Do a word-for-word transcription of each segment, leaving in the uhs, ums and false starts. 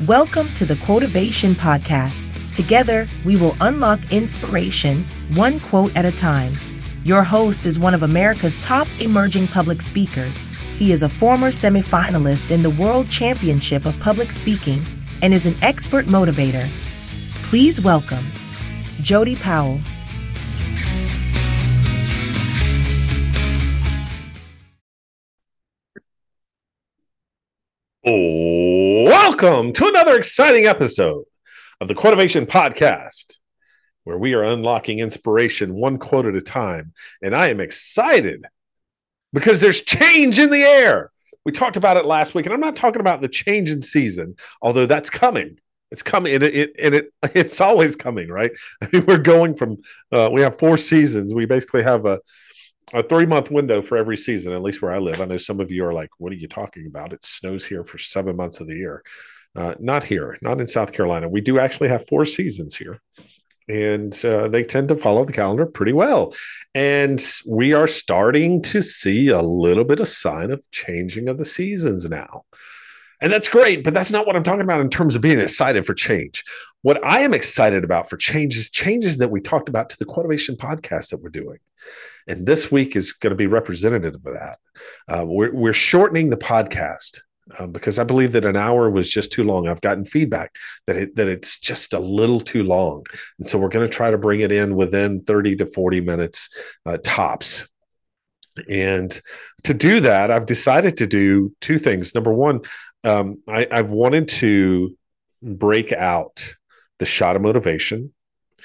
Welcome to the Quotivation Podcast. Together, we will unlock inspiration, one quote at a time. Your host is one of America's top emerging public speakers. He is a former semifinalist in the World Championship of Public Speaking and is an expert motivator. Please welcome Jody Powell. Welcome to another exciting episode of the Quotivation Podcast, where we are unlocking inspiration one quote at a time. And I am excited because there's change in the air. We talked about it last week, and I'm not talking about the change in season, although that's coming. It's coming, and it, it, and it it's always coming, right? I mean, we're going from uh, we have four seasons. We basically have a a three-month window for every season, at least where I live. I know some of you are like, what are you talking about? It snows here for seven months of the year. Uh, not here, not in South Carolina. We do actually have four seasons here, and uh, they tend to follow the calendar pretty well. And we are starting to see a little bit of sign of changing of the seasons now. And that's great, but that's not what I'm talking about in terms of being excited for change. What I am excited about for change is changes that we talked about to the Quotivation Podcast that we're doing. And this week is going to be representative of that. Uh, we're, we're shortening the podcast um, because I believe that an hour was just too long. I've gotten feedback that it, that it's just a little too long. And so we're going to try to bring it in within thirty to forty minutes uh, tops. And to do that, I've decided to do two things. Number one, um, I, I've wanted to break out the shot of motivation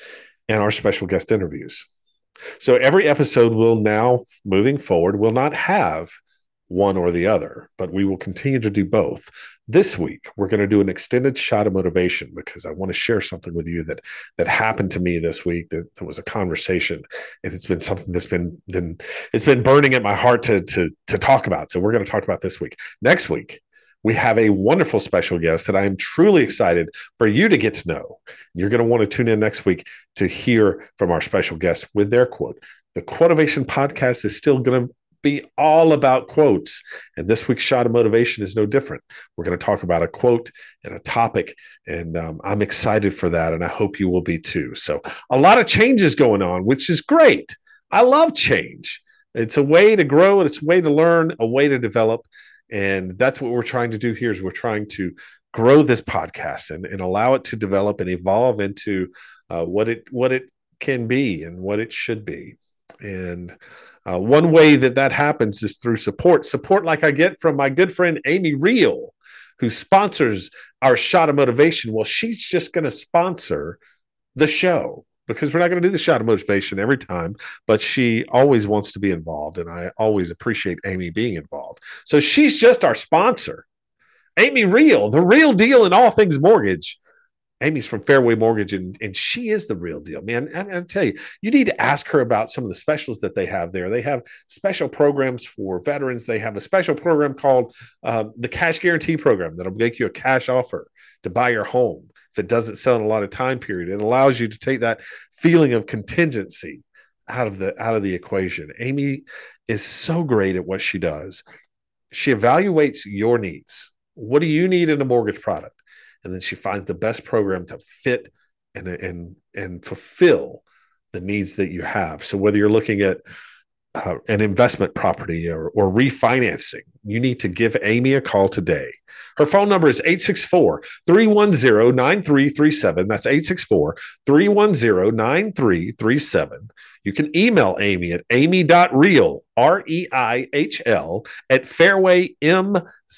and our special guest interviews. So every episode will now, moving forward, will not have one or the other, but we will continue to do both. This week, we're going to do an extended shot of motivation because I want to share something with you that that happened to me this week. That, that was a conversation, and it's been something that's been, been it's been burning at my heart to to to talk about. So we're going to talk about this week. Next week, we have a wonderful special guest that I am truly excited for you to get to know. You're going to want to tune in next week to hear from our special guest with their quote. The Quotivation Podcast is still going to be all about quotes. And this week's shot of motivation is no different. We're going to talk about a quote and a topic. And um, I'm excited for that. And I hope you will be too. So a lot of changes going on, which is great. I love change. It's a way to grow, and it's a way to learn, a way to develop. And that's what we're trying to do here is we're trying to grow this podcast and, and allow it to develop and evolve into uh, what it what it can be and what it should be. And uh, one way that that happens is through support, support like I get from my good friend Amy Reel, who sponsors our Shot of Motivation. Well, she's just going to sponsor the show, because we're not going to do the shot of motivation every time, but she always wants to be involved. And I always appreciate Amy being involved. So she's just our sponsor. Amy Reel, the real deal in all things mortgage. Amy's from Fairway Mortgage, and, and she is the real deal, man. And I tell you, you need to ask her about some of the specials that they have there. They have special programs for veterans. They have a special program called um, the Cash Guarantee Program that'll make you a cash offer to buy your home if it doesn't sell in a lot of time period. It allows you to take that feeling of contingency out of the out of the equation. Amy is so great at what she does. She evaluates your needs. What do you need in a mortgage product? And then she finds the best program to fit and and and fulfill the needs that you have. So whether you're looking at uh, an investment property or, or refinancing, you need to give Amy a call today. Her phone number is eight six four, three one zero, nine three three seven. That's eight six four, three one zero, nine three three seven. You can email Amy at amy.reel, R E I H L, at fairway m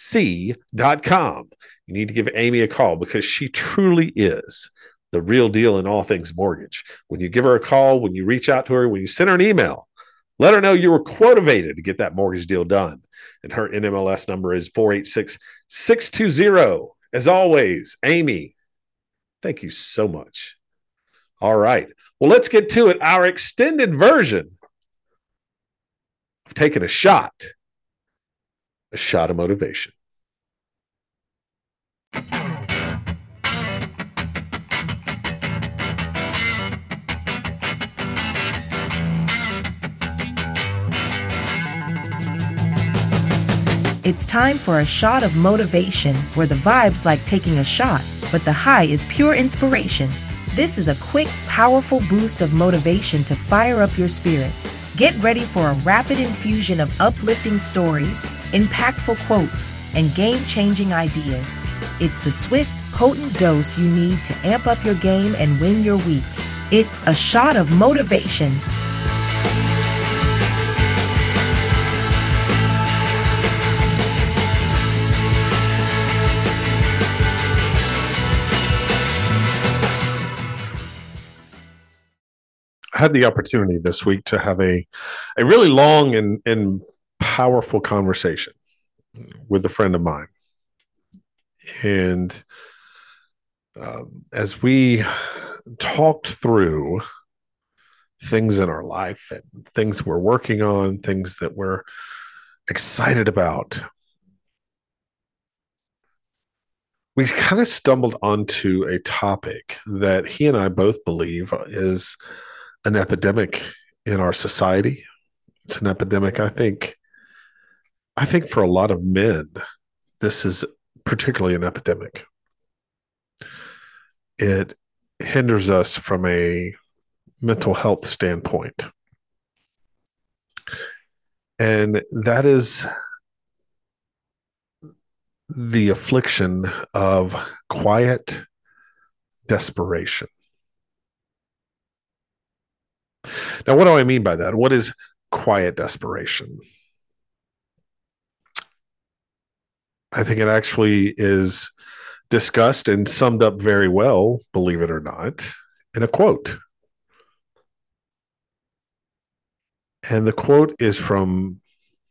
c dot com. You need to give Amy a call because she truly is the real deal in all things mortgage. When you give her a call, when you reach out to her, when you send her an email, let her know you were quotivated to get that mortgage deal done. And her N M L S number is four eight six, six two zero. As always, Amy, thank you so much. All right. Well, let's get to it. Our extended version of taking a shot, a shot of motivation. It's time for a shot of motivation where the vibe's like taking a shot, but the high is pure inspiration. This is a quick, powerful boost of motivation to fire up your spirit. Get ready for a rapid infusion of uplifting stories, impactful quotes, and game-changing ideas. It's the swift, potent dose you need to amp up your game and win your week. It's a shot of motivation. I had the opportunity this week to have a, a really long and, and powerful conversation with a friend of mine. And um, as we talked through things in our life and things we're working on, things that we're excited about, we kind of stumbled onto a topic that he and I both believe is an epidemic in our society. It's an epidemic, I think. I think for a lot of men, this is particularly an epidemic. It hinders us from a mental health standpoint. And that is the affliction of quiet desperation. Now, what do I mean by that? What is quiet desperation? I think it actually is discussed and summed up very well, believe it or not, in a quote. And the quote is from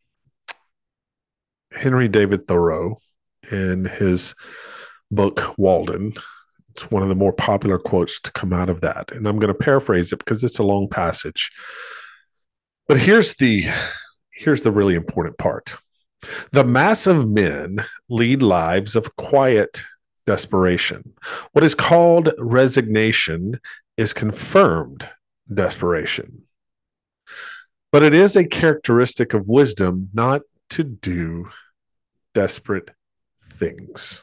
Henry David Thoreau in his book, Walden. It's one of the more popular quotes to come out of that. And I'm going to paraphrase it because it's a long passage. But here's the, here's the really important part. The mass of men lead lives of quiet desperation. What is called resignation is confirmed desperation. But it is a characteristic of wisdom not to do desperate things.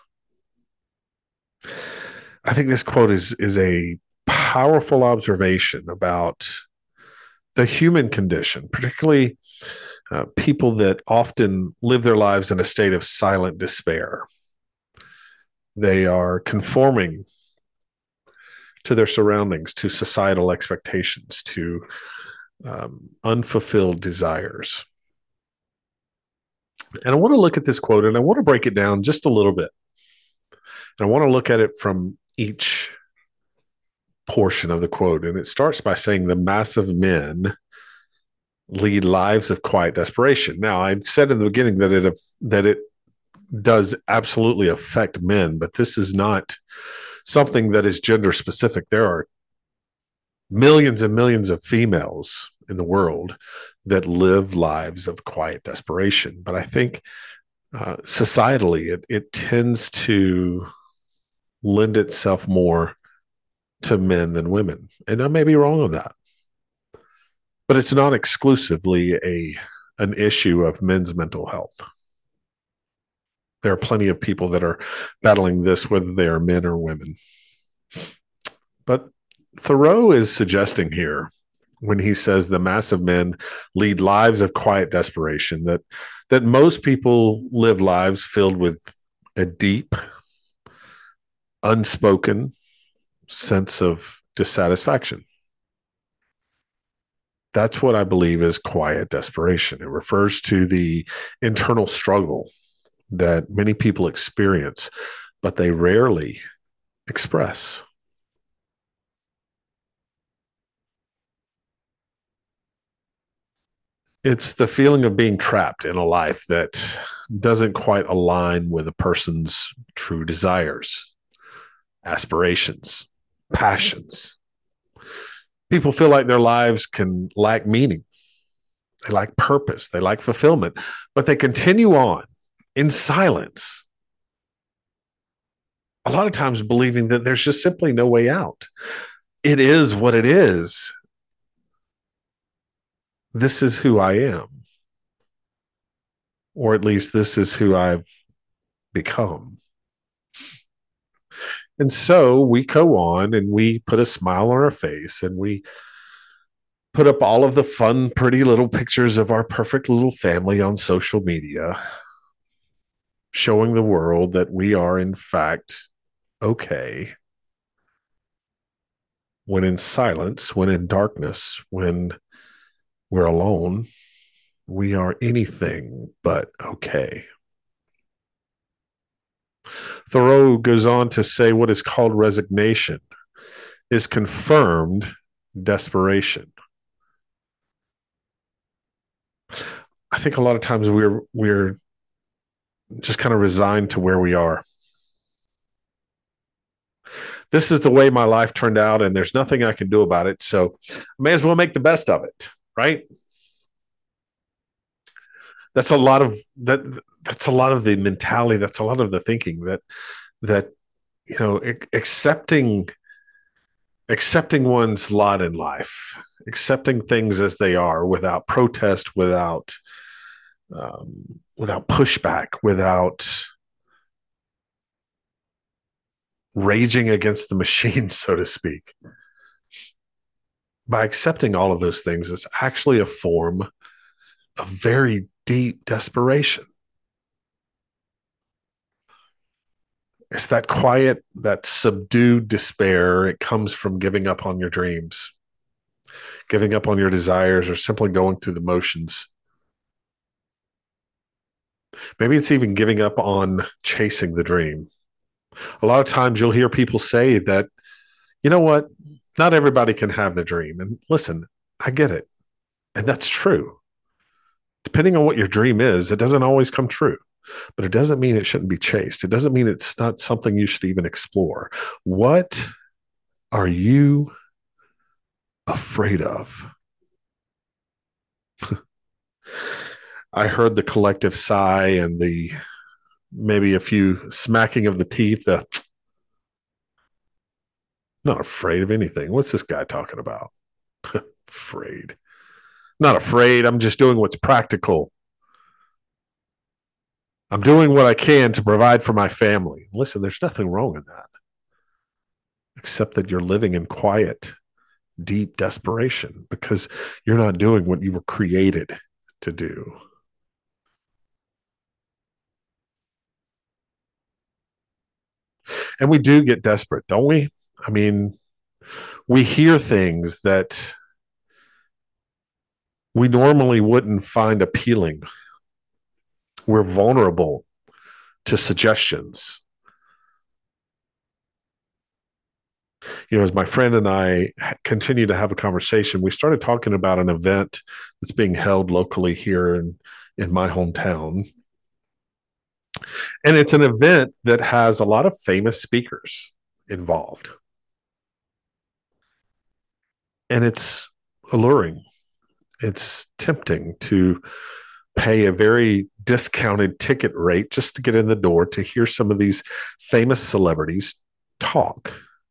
I think this quote is, is a powerful observation about the human condition, particularly uh, people that often live their lives in a state of silent despair. They are conforming to their surroundings, to societal expectations, to um, unfulfilled desires. And I want to look at this quote and I want to break it down just a little bit. And I want to look at it from each portion of the quote. And it starts by saying the mass of men lead lives of quiet desperation. Now, I said in the beginning that it that it does absolutely affect men, but this is not something that is gender specific. There are millions and millions of females in the world that live lives of quiet desperation. But I think uh, societally, it, it tends to lend itself more to men than women. And I may be wrong on that. But it's not exclusively a an issue of men's mental health. There are plenty of people that are battling this, whether they are men or women. But Thoreau is suggesting here, when he says the mass of men lead lives of quiet desperation, that, that most people live lives filled with a deep, unspoken sense of dissatisfaction. That's what I believe is quiet desperation. It refers to the internal struggle that many people experience, but they rarely express. It's the feeling of being trapped in a life that doesn't quite align with a person's true desires, aspirations, passions. People feel like their lives can lack meaning. They lack purpose. They lack fulfillment, but they continue on in silence. A lot of times believing that there's just simply no way out. It is what it is. This is who I am. or at least this is who I've become. And so we go on and we put a smile on our face and we put up all of the fun, pretty little pictures of our perfect little family on social media, showing the world that we are, in fact, okay. When in silence, when in darkness, when we're alone, we are anything but okay. Thoreau goes on to say what is called resignation is confirmed desperation. I think a lot of times we're we're just kind of resigned to where we are. This is the way my life turned out, and there's nothing I can do about it, so I may as well make the best of it, right? That's a lot of that. That's a lot of the mentality. That's a lot of the thinking that that you know, accepting accepting one's lot in life, accepting things as they are, without protest, without um, without pushback, without raging against the machine, so to speak. By accepting all of those things, it's actually a form of very deep desperation. It's that quiet, that subdued despair. It comes from giving up on your dreams, giving up on your desires, or simply going through the motions. Maybe it's even giving up on chasing the dream. A lot of times you'll hear people say that, you know what, not everybody can have the dream. And listen, I get it. And that's true. Depending on what your dream is, it doesn't always come true. But it doesn't mean it shouldn't be chased. It doesn't mean it's not something you should even explore. What are you afraid of? I heard the collective sigh and the maybe a few smacking of the teeth. The, not afraid of anything. What's this guy talking about? Afraid. Not afraid. I'm just doing what's practical. I'm doing what I can to provide for my family. Listen, there's nothing wrong in that, except that you're living in quiet, deep desperation because you're not doing what you were created to do. And we do get desperate, don't we? I mean, we hear things that we normally wouldn't find appealing. We're vulnerable to suggestions. You know, as my friend and I continue to have a conversation, we started talking about an event that's being held locally here in, in my hometown. And it's an event that has a lot of famous speakers involved. And it's alluring. It's tempting to pay a very discounted ticket rate just to get in the door to hear some of these famous celebrities talk.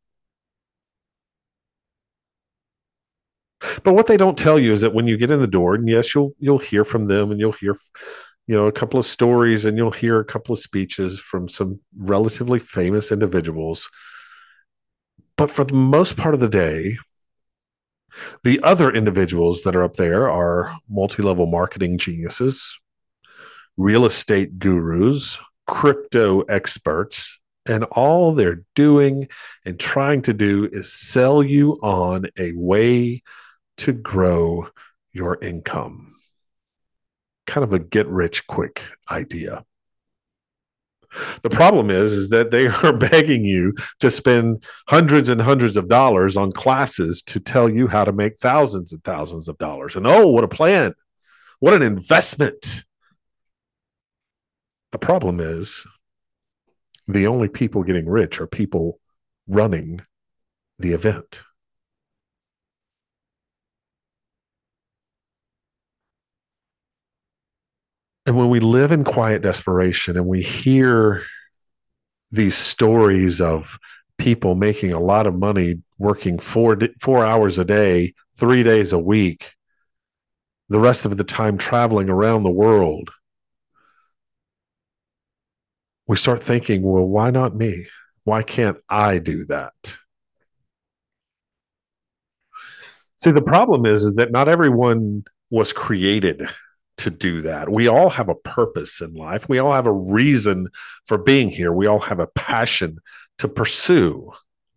But what they don't tell you is that when you get in the door, and yes, you'll you'll hear from them, and you'll hear, you know, a couple of stories, and you'll hear a couple of speeches from some relatively famous individuals. But for the most part of the day, the other individuals that are up there are multi-level marketing geniuses, real estate gurus, crypto experts, and all they're doing and trying to do is sell you on a way to grow your income. Kind of a get-rich-quick idea. The problem is, is that they are begging you to spend hundreds and hundreds of dollars on classes to tell you how to make thousands and thousands of dollars. And oh, what a plan. What an investment. The problem is the only people getting rich are people running the event. And when we live in quiet desperation and we hear these stories of people making a lot of money, working four, four hours a day, three days a week, the rest of the time traveling around the world, we start thinking, well, why not me? Why can't I do that? See, the problem is, is that not everyone was created to do that. We all have a purpose in life. We all have a reason for being here. We all have a passion to pursue.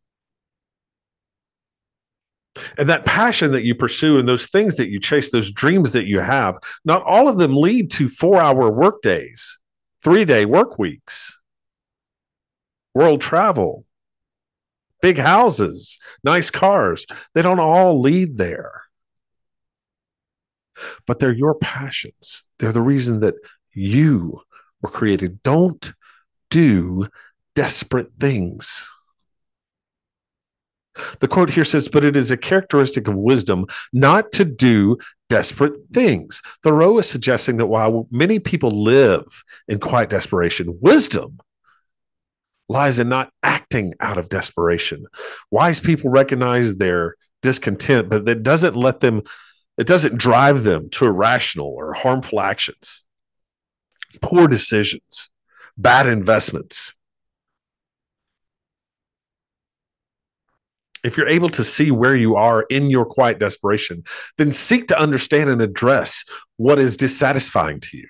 And that passion that you pursue and those things that you chase, those dreams that you have, not all of them lead to four-hour work days, three-day work weeks, world travel, big houses, nice cars. They don't all lead there. But they're your passions. They're the reason that you were created. Don't do desperate things. The quote here says, but it is a characteristic of wisdom not to do desperate things. Thoreau is suggesting that while many people live in quiet desperation, wisdom lies in not acting out of desperation. Wise people recognize their discontent, but that doesn't let them, it doesn't drive them to irrational or harmful actions, poor decisions, bad investments. If you're able to see where you are in your quiet desperation, then seek to understand and address what is dissatisfying to you.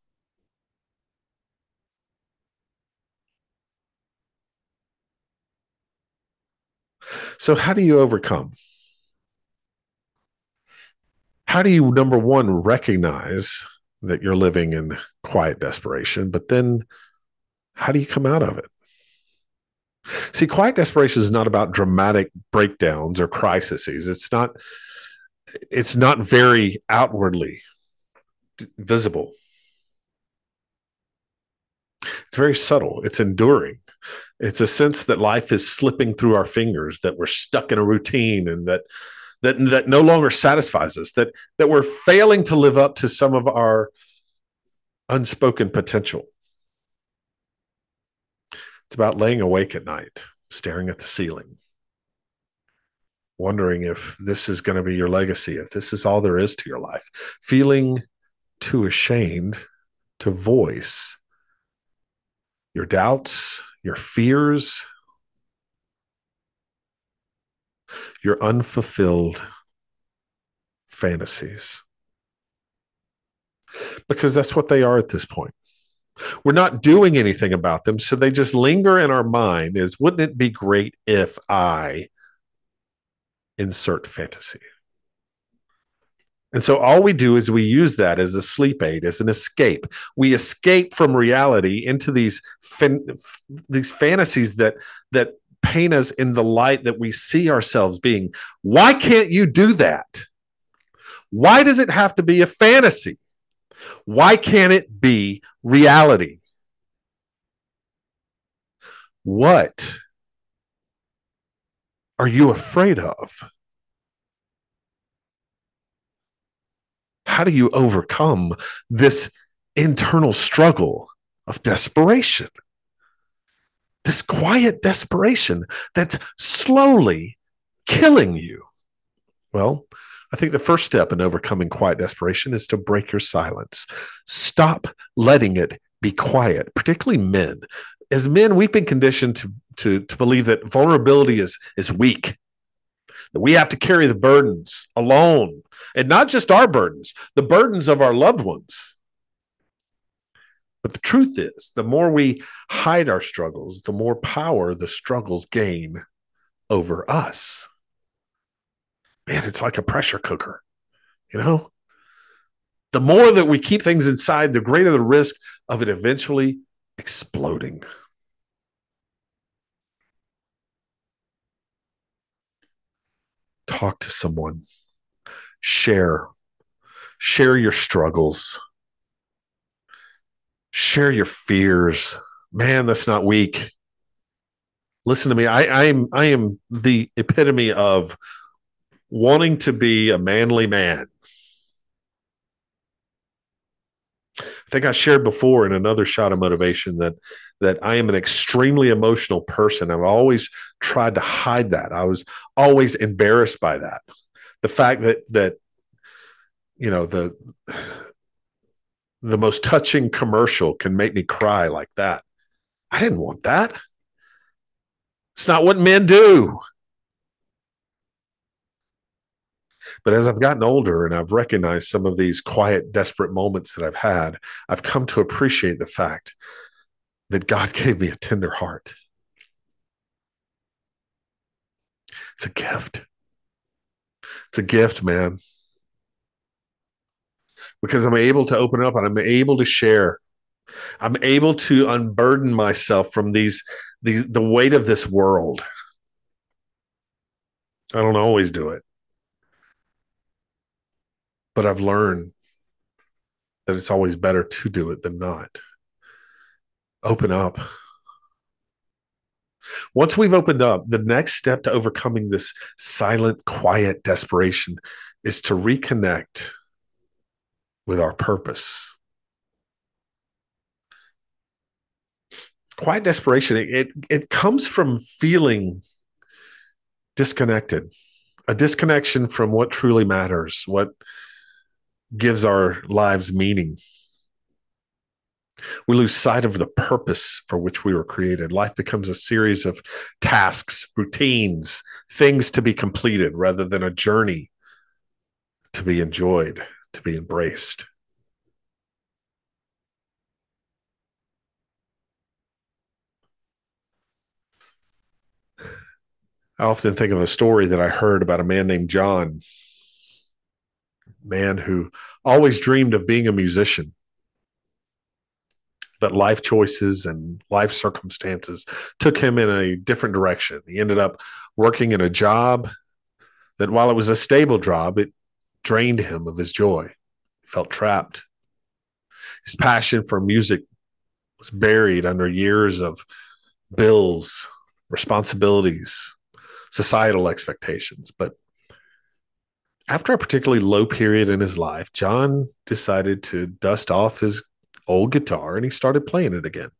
So how do you overcome? How do you, number one, recognize that you're living in quiet desperation, but then how do you come out of it? See, quiet desperation is not about dramatic breakdowns or crises. It's not, it's not very outwardly visible. It's very subtle. It's enduring. It's a sense that life is slipping through our fingers, that we're stuck in a routine and that that that no longer satisfies us, that that we're failing to live up to some of our unspoken potential. It's about laying awake at night, staring at the ceiling, wondering if this is going to be your legacy, if this is all there is to your life, feeling too ashamed to voice your doubts, your fears, your unfulfilled fantasies. Because that's what they are at this point. We're not doing anything about them, so they just linger in our mind as, wouldn't it be great if I insert fantasy? And so all we do is we use that as a sleep aid, as an escape. We escape from reality into these fan- these fantasies that that paint us in the light that we see ourselves being. Why can't you do that? Why does it have to be a fantasy? Why can't it be reality? What are you afraid of? How do you overcome this internal struggle of desperation? This quiet desperation that's slowly killing you. Well, I think the first step in overcoming quiet desperation is to break your silence. Stop letting it be quiet, particularly men. As men, we've been conditioned to, to, to believe that vulnerability is, is weak, that we have to carry the burdens alone, and not just our burdens, the burdens of our loved ones. But the truth is, the more we hide our struggles, the more power the struggles gain over us. Man, it's like a pressure cooker, you know? The more that we keep things inside, the greater the risk of it eventually exploding. Talk to someone. Share. Share your struggles. Share your fears. Man, that's not weak. Listen to me. I, I am I am the epitome of wanting to be a manly man. I think I shared before in another shot of motivation that that I am an extremely emotional person. I've always tried to hide that. I was always embarrassed by that. The fact that that you know the the most touching commercial can make me cry like that. I didn't want that. It's not what men do. But as I've gotten older and I've recognized some of these quiet, desperate moments that I've had, I've come to appreciate the fact that God gave me a tender heart. It's a gift. It's a gift, man. Because I'm able to open up and I'm able to share. I'm able to unburden myself from these, these the weight of this world. I don't always do it. But I've learned that it's always better to do it than not. Open up. Once we've opened up, the next step to overcoming this silent, quiet desperation is to reconnect with our purpose. Quiet desperation, it, it, it comes from feeling disconnected, a disconnection from what truly matters, what gives our lives meaning. We lose sight of the purpose for which we were created. Life becomes a series of tasks, routines, things to be completed rather than a journey to be enjoyed, to be embraced. I often think of a story that I heard about a man named John, a man who always dreamed of being a musician. But life choices and life circumstances took him in a different direction. He ended up working in a job that, while it was a stable job, it drained him of his joy. He felt trapped. His passion for music was buried under years of bills, responsibilities, societal expectations. But after a particularly low period in his life, John decided to dust off his old guitar and he started playing it again.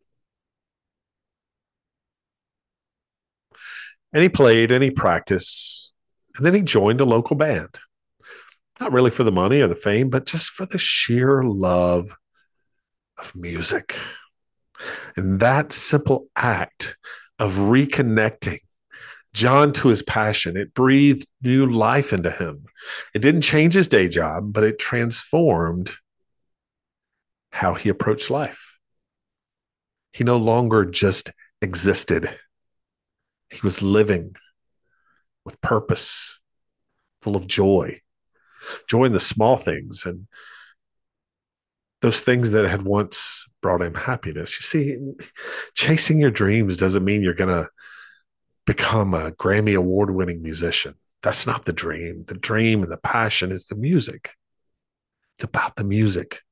And he played and he practiced. And then he joined a local band. Not really for the money or the fame, but just for the sheer love of music. And that simple act of reconnecting John to his passion, it breathed new life into him. It didn't change his day job, but it transformed how he approached life. He no longer just existed. He was living with purpose, full of joy, joy in the small things and those things that had once brought him happiness. You see, chasing your dreams doesn't mean you're going to become a Grammy award-winning musician. That's not the dream. The dream and the passion is the music. It's about the music.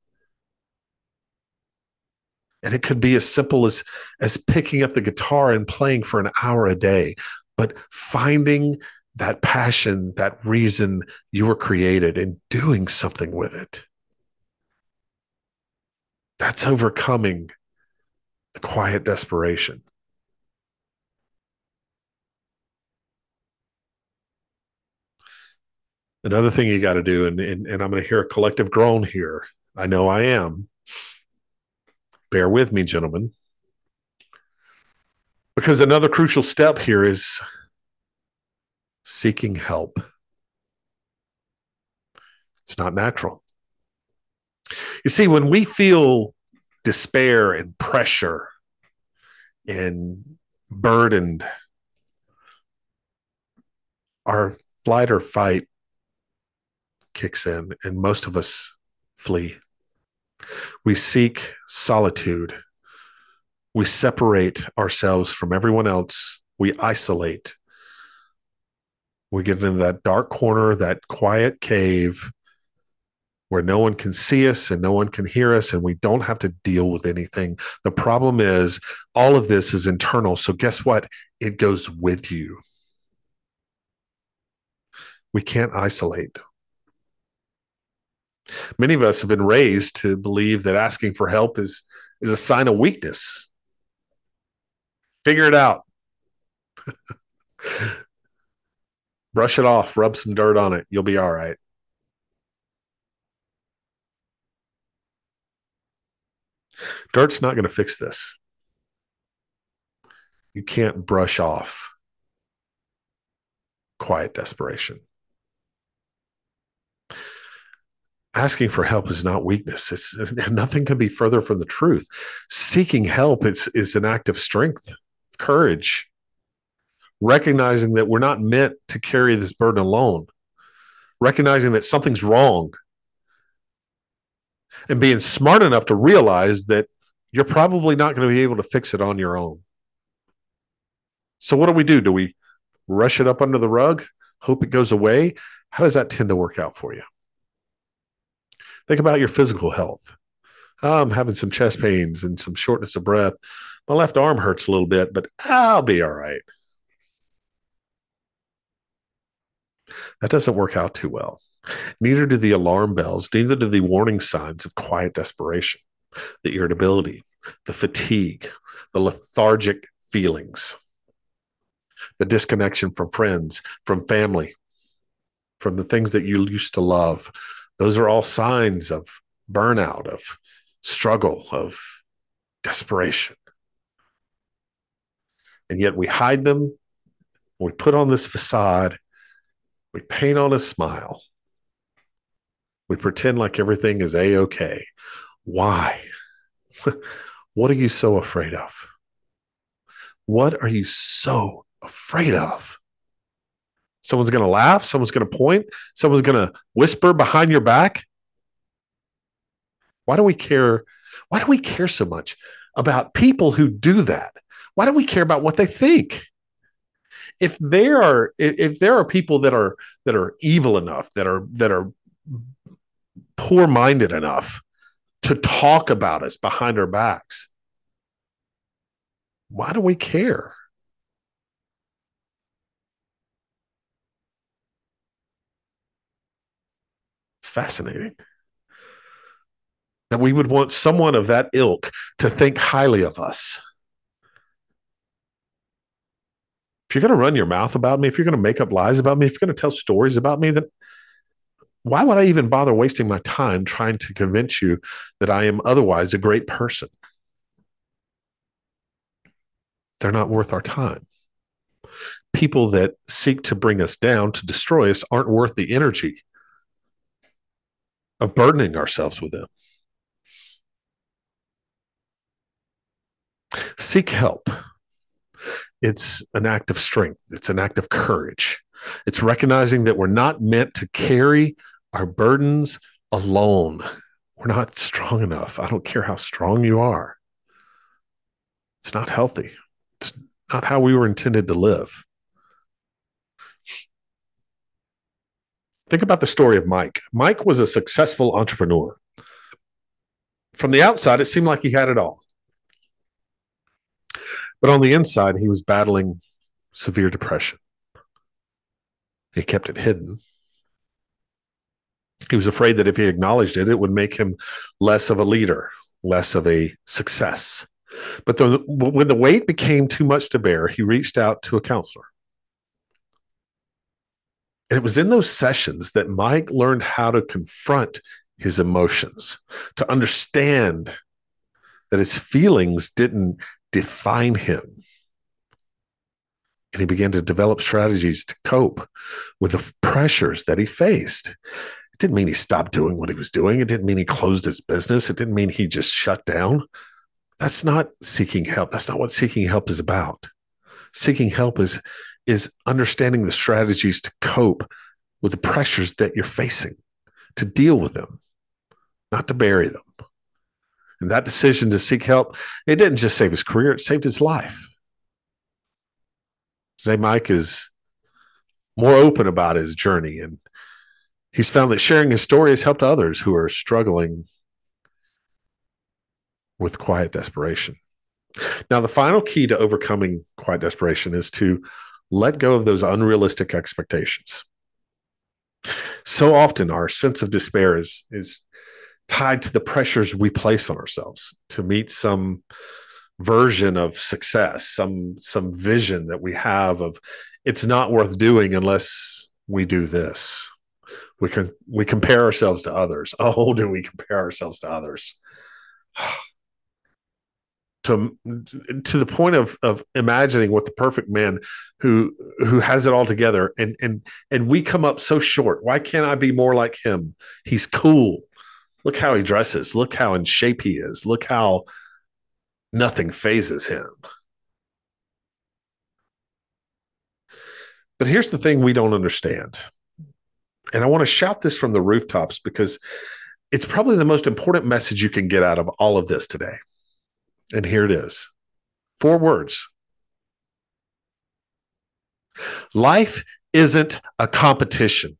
And it could be as simple as, as picking up the guitar and playing for an hour a day, but finding that passion, that reason you were created and doing something with it. That's overcoming the quiet desperation. Another thing you got to do, and, and, and I'm going to hear a collective groan here. I know I am. Bear with me, gentlemen. Because another crucial step here is seeking help. It's not natural. You see, when we feel despair and pressure and burdened, our flight or fight kicks in, and most of us flee. We seek solitude. We separate ourselves from everyone else. We isolate. We get into that dark corner, that quiet cave where no one can see us and no one can hear us, and we don't have to deal with anything. The problem is all of this is internal. So guess what? It goes with you. We can't isolate. Many of us have been raised to believe that asking for help is, is a sign of weakness. Figure it out. Brush it off, rub some dirt on it. You'll be all right. Dirt's not going to fix this. You can't brush off quiet desperation. Asking for help is not weakness. It's, it's nothing can be further from the truth. Seeking help is, is an act of strength, courage, recognizing that we're not meant to carry this burden alone, recognizing that something's wrong, and being smart enough to realize that you're probably not going to be able to fix it on your own. So what do we do? Do we rush it up under the rug, hope it goes away? How does that tend to work out for you? Think about your physical health. Oh, I'm having some chest pains and some shortness of breath. My left arm hurts a little bit, but I'll be all right. That doesn't work out too well. Neither do the alarm bells, neither do the warning signs of quiet desperation, the irritability, the fatigue, the lethargic feelings, the disconnection from friends, from family, from the things that you used to love. Those are all signs of burnout, of struggle, of desperation. And yet we hide them. We put on this facade. We paint on a smile. We pretend like everything is A-okay. Why? What are you so afraid of? What are you so afraid of? Someone's going to laugh. Someone's going to point. Someone's going to whisper behind your back. Why do we care? Why do we care so much about people who do that? Why do we care about what they think? If there are, if there are people that are that are evil enough, that are that are poor-minded enough to talk about us behind our backs, why do we care? It's fascinating that we would want someone of that ilk to think highly of us. If you're going to run your mouth about me, if you're going to make up lies about me, if you're going to tell stories about me, then why would I even bother wasting my time trying to convince you that I am otherwise a great person? They're not worth our time. People that seek to bring us down, to destroy us, aren't worth the energy of burdening ourselves with them. Seek help. It's an act of strength. It's an act of courage. It's recognizing that we're not meant to carry our burdens alone. We're not strong enough. I don't care how strong you are. It's not healthy. It's not how we were intended to live. Think about the story of Mike. Mike was a successful entrepreneur. From the outside, it seemed like he had it all. But on the inside, he was battling severe depression. He kept it hidden. He was afraid that if he acknowledged it, it would make him less of a leader, less of a success. But the, when the weight became too much to bear, he reached out to a counselor. And it was in those sessions that Mike learned how to confront his emotions, to understand that his feelings didn't define him. And he began to develop strategies to cope with the pressures that he faced. It didn't mean he stopped doing what he was doing. It didn't mean he closed his business. It didn't mean he just shut down. That's not seeking help. That's not what seeking help is about. Seeking help is, is understanding the strategies to cope with the pressures that you're facing, to deal with them, not to bury them. And that decision to seek help, it didn't just save his career, it saved his life. Today, Mike is more open about his journey, and he's found that sharing his story has helped others who are struggling with quiet desperation. Now, the final key to overcoming quiet desperation is to let go of those unrealistic expectations. So often, our sense of despair is, is tied to the pressures we place on ourselves to meet some version of success, some some vision that we have of it's not worth doing unless we do this. We can we compare ourselves to others. Oh, do we compare ourselves to others? to to the point of of imagining what the perfect man who who has it all together, and and and we come up so short. Why can't I be more like him? He's cool. Look how he dresses. Look how in shape he is. Look how nothing phases him. But here's the thing we don't understand. And I want to shout this from the rooftops because it's probably the most important message you can get out of all of this today. And here it is. Four words. Life isn't a competition.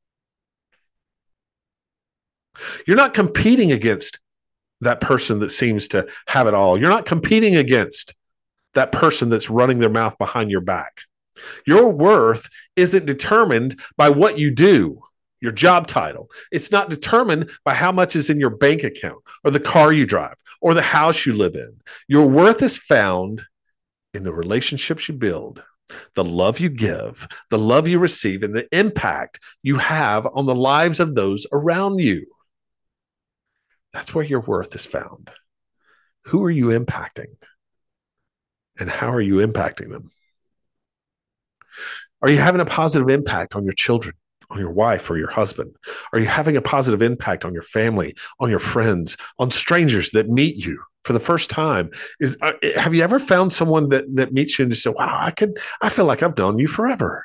You're not competing against that person that seems to have it all. You're not competing against that person that's running their mouth behind your back. Your worth isn't determined by what you do, your job title. It's not determined by how much is in your bank account or the car you drive or the house you live in. Your worth is found in the relationships you build, the love you give, the love you receive, and the impact you have on the lives of those around you. That's where your worth is found. Who are you impacting? And how are you impacting them? Are you having a positive impact on your children, on your wife or your husband? Are you having a positive impact on your family, on your friends, on strangers that meet you for the first time? Is uh, have you ever found someone that that meets you and just say, "Wow, I could, I feel like I've known you forever"?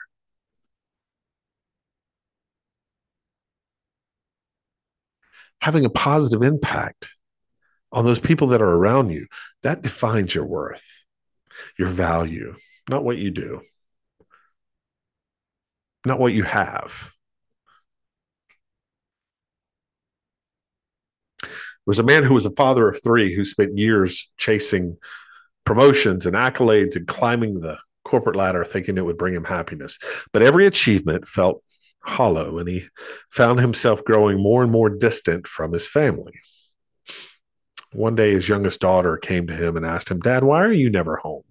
Having a positive impact on those people that are around you, that defines your worth, your value, not what you do, not what you have. There was a man who was a father of three who spent years chasing promotions and accolades and climbing the corporate ladder thinking it would bring him happiness. But every achievement felt hollow, and he found himself growing more and more distant from his family. One day, his youngest daughter came to him and asked him, "Dad, why are you never home?"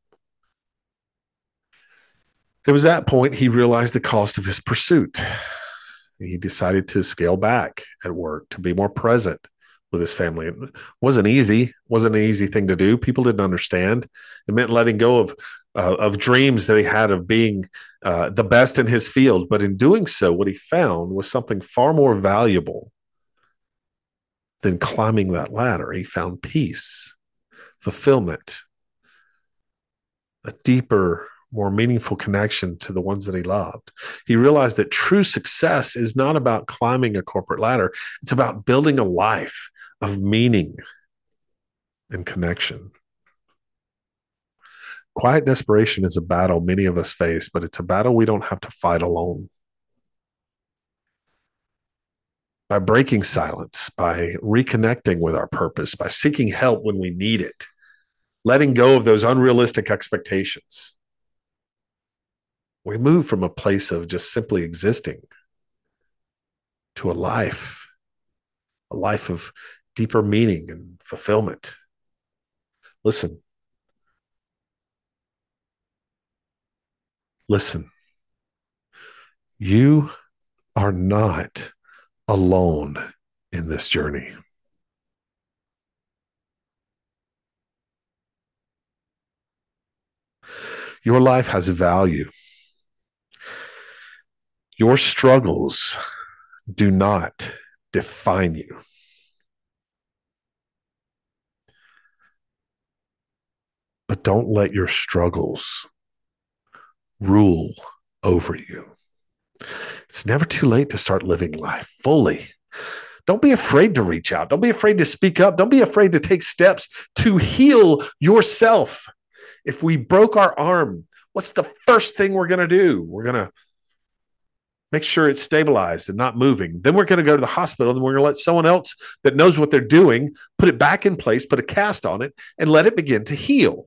It was that point he realized the cost of his pursuit. He decided to scale back at work, to be more present with his family. It wasn't easy. It wasn't an easy thing to do. People didn't understand. It meant letting go of uh, of dreams that he had of being uh, the best in his field. But in doing so, what he found was something far more valuable than climbing that ladder. He found peace, fulfillment, a deeper, more meaningful connection to the ones that he loved. He realized that true success is not about climbing a corporate ladder. It's about building a life of meaning and connection. Quiet desperation is a battle many of us face, but it's a battle we don't have to fight alone. By breaking silence, by reconnecting with our purpose, by seeking help when we need it, letting go of those unrealistic expectations, we move from a place of just simply existing to a life, a life of deeper meaning and fulfillment. Listen. Listen. You are not alone in this journey. Your life has value. Your struggles do not define you. But don't let your struggles rule over you. It's never too late to start living life fully. Don't be afraid to reach out. Don't be afraid to speak up. Don't be afraid to take steps to heal yourself. If we broke our arm, what's the first thing we're going to do? We're going to make sure it's stabilized and not moving. Then we're going to go to the hospital and we're going to let someone else that knows what they're doing put it back in place, put a cast on it, and let it begin to heal.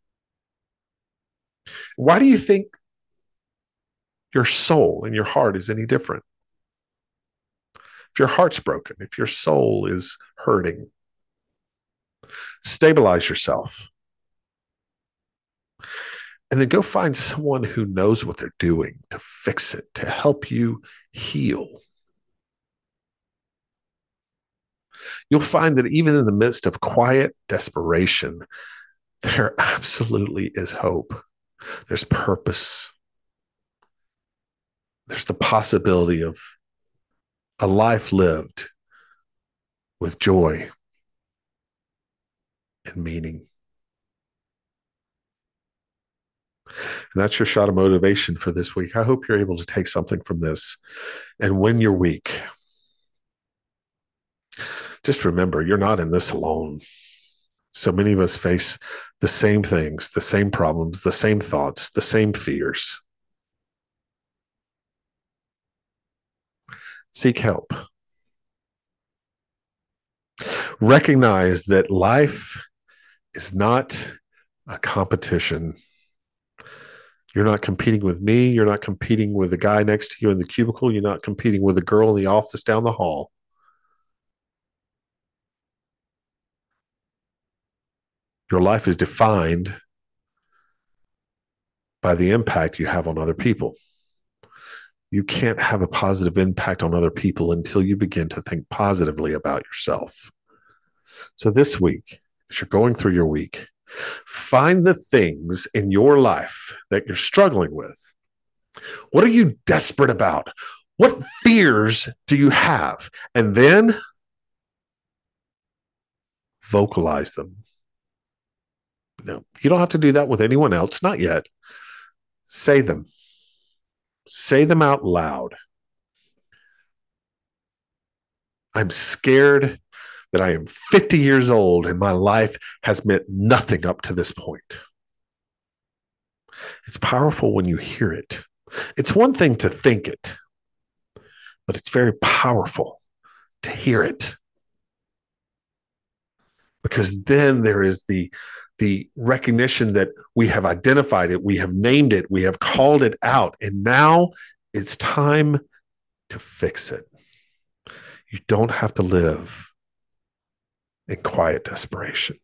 Why do you think your soul and your heart is any different? If your heart's broken, if your soul is hurting, stabilize yourself. And then go find someone who knows what they're doing to fix it, to help you heal. you'll find that even in the midst of quiet desperation, there absolutely is hope. There's purpose. There's the possibility of a life lived with joy and meaning. And that's your shot of motivation for this week. I hope you're able to take something from this and win your week. Just remember, you're not in this alone. So many of us face the same things, the same problems, the same thoughts, the same fears. Seek help. Recognize that life is not a competition. You're not competing with me. You're not competing with the guy next to you in the cubicle. You're not competing with the girl in the office down the hall. Your life is defined by the impact you have on other people. You can't have a positive impact on other people until you begin to think positively about yourself. So this week, as you're going through your week, find the things in your life that you're struggling with. What are you desperate about? What fears do you have? And then vocalize them. No, you don't have to do that with anyone else, not yet. Say them. Say them out loud. I'm scared that I am fifty years old and my life has meant nothing up to this point. It's powerful when you hear it. It's one thing to think it, but it's very powerful to hear it. Because then there is the the recognition that we have identified it, we have named it, we have called it out, and now it's time to fix it. You don't have to live in quiet desperation.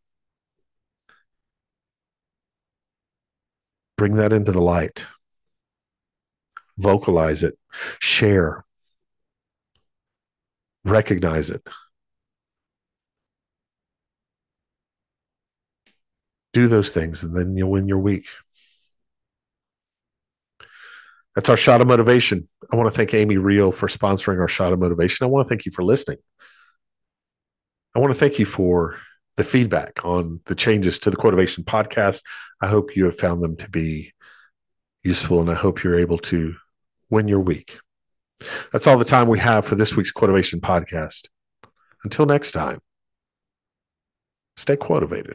Bring that into the light. Vocalize it. Share. Recognize it. Do those things, and then you'll win your week. That's our shot of motivation. I want to thank Amy Rio for sponsoring our shot of motivation. I want to thank you for listening. I want to thank you for the feedback on the changes to the Quotivation podcast. I hope you have found them to be useful, and I hope you're able to win your week. That's all the time we have for this week's Quotivation podcast. Until next time, stay quotivated.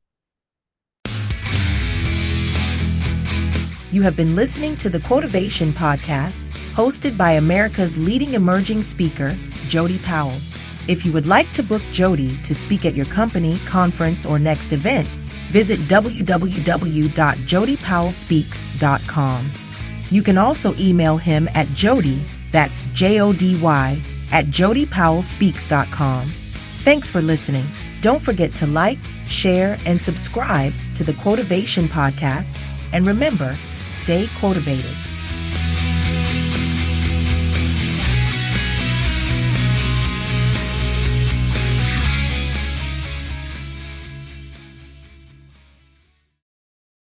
You have been listening to the Quotivation Podcast, hosted by America's leading emerging speaker, Jody Powell. If you would like to book Jody to speak at your company, conference, or next event, visit w w w dot jody powell speaks dot com. You can also email him at Jody, that's J O D Y, at jody powell speaks dot com. Thanks for listening. Don't forget to like, share, and subscribe to the Quotivation Podcast. And remember, stay quotivated.